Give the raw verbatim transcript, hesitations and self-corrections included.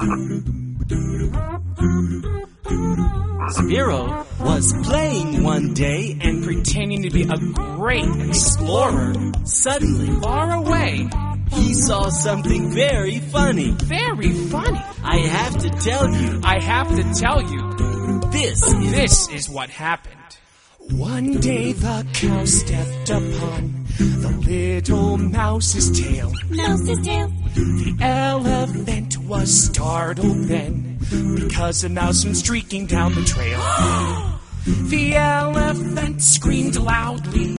Spiro was playing one day and pretending to be a great explorer. Suddenly, Far away. he saw something very funny. Very funny. I have to tell you, I have to tell you, this is... this is what happened. One day the cow stepped upon the little mouse's tail. Mouse's tail. The elephant was startled then, because a mouse went streaking down the trail. The elephant screamed loudly.